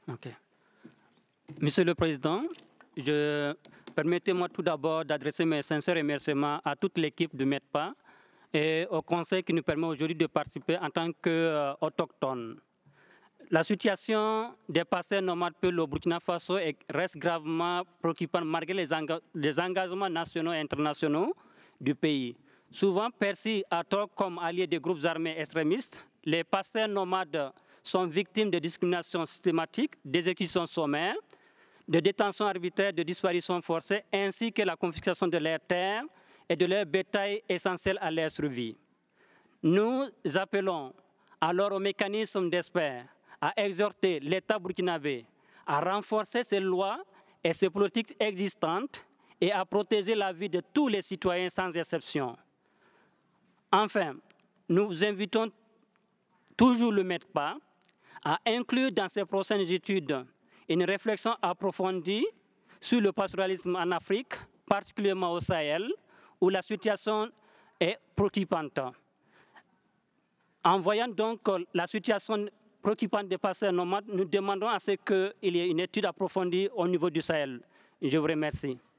Ok. Monsieur le Président, permettez-moi tout d'abord d'adresser mes sincères remerciements à toute l'équipe de MEDPA et au Conseil qui nous permet aujourd'hui de participer en tant qu'autochtones. La situation des passeurs nomades Peul au Burkina Faso reste gravement préoccupante malgré les engagements nationaux et internationaux du pays. Souvent perçus à tort comme alliés des groupes armés extrémistes, les passeurs nomades sont victimes de discriminations systématiques, d'exécutions sommaires, de détention arbitraire, de disparition forcée, ainsi que la confiscation de leurs terres et de leur bétail essentiel à leur survie. Nous appelons alors au mécanisme d'espère à exhorter l'État burkinabé à renforcer ses lois et ses politiques existantes et à protéger la vie de tous les citoyens sans exception. Enfin, nous invitons toujours le MEDPA à inclure dans ses prochaines études une réflexion approfondie sur le pastoralisme en Afrique, particulièrement au Sahel, où la situation est préoccupante. En voyant donc la situation préoccupante des passeurs nomades, nous demandons à ce qu'il y ait une étude approfondie au niveau du Sahel. Je vous remercie.